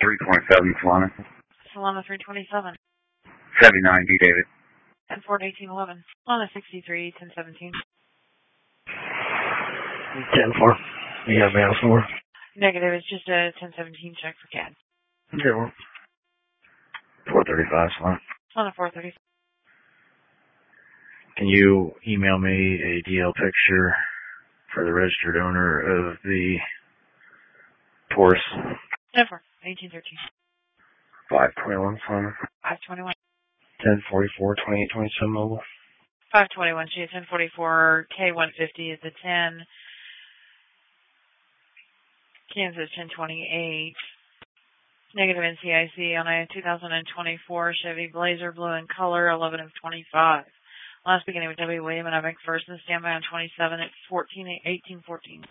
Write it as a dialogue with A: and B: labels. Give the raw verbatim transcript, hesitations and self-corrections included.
A: three twenty-seven, Solana.
B: Solana three twenty-seven.
A: seventy-nine, B. David.
B: ten four eighteen eleven. Solana sixty-three, ten seventeen.
C: ten four. You got mail for?
B: Negative. It's just a ten seventeen check for C A D.
C: Okay, well. four thirty-five, Solana.
B: Solana four thirty.
C: Can you email me a D L picture for the registered owner of the Taurus?
B: ten four. eighteen thirteen.
C: five twenty-one, Solana.
B: five twenty-one.
C: ten forty-four, twenty-eight twenty-seven mobile.
B: five twenty-one. She had ten forty-four. K one fifty is the ten. Kansas ten twenty-eight. Negative N C I C on a two thousand twenty-four Chevy Blazer blue in color, eleven of twenty-five. Last beginning with W. William and I make first and standby on twenty-seven at fourteen eighteen fourteen.